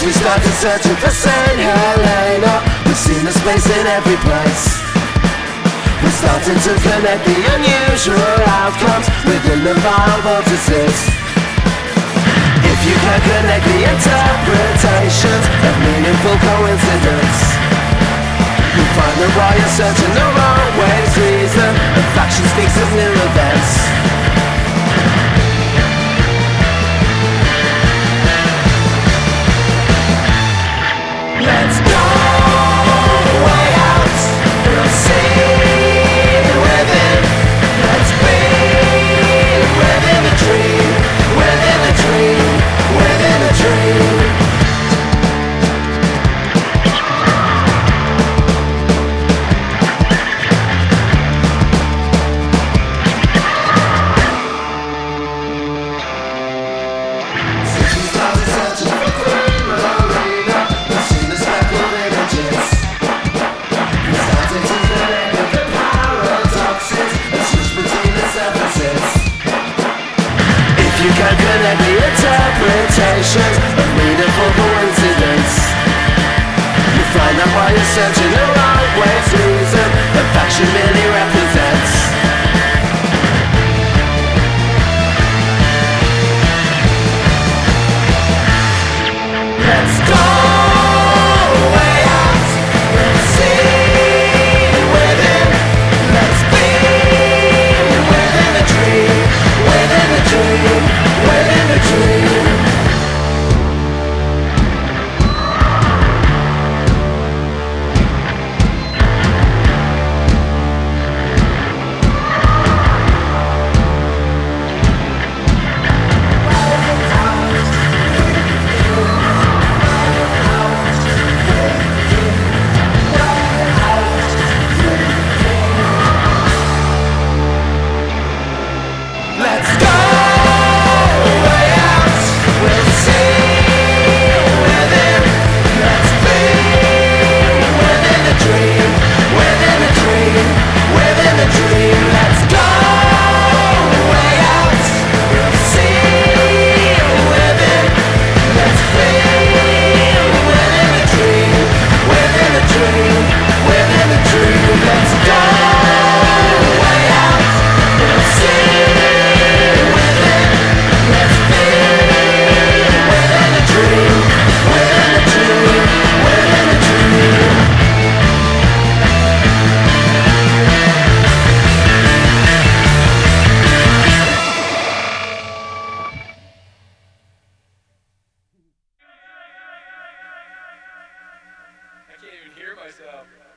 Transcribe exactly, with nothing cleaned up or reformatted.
we started searching for Saint Helena, we've seen the space in every place. We're starting to connect the unusual outcomes within the vile vortices. If you can connect the interpretations of meaningful coincidence, you'll find that while you're searching the wrong ways, reason and faction speaks of new events. Let's go way out, we'll see within. Let's be within the dream, within the dream, within the dream. You can connect the interpretations of meaningful coincidence. You find that while you're searching the wrong ways, reason that faction merely represents. Let's go way out, we'll see within. Let's be within the dream, within the dream, within the dream. Let's go way out, we'll see within. Let's be within the dream, within the dream, within the dream. Let's go way out, we'll see within. Let's be within the dream, within the dream, within the dream. Let's go way out, we'll see. I can't even hear myself.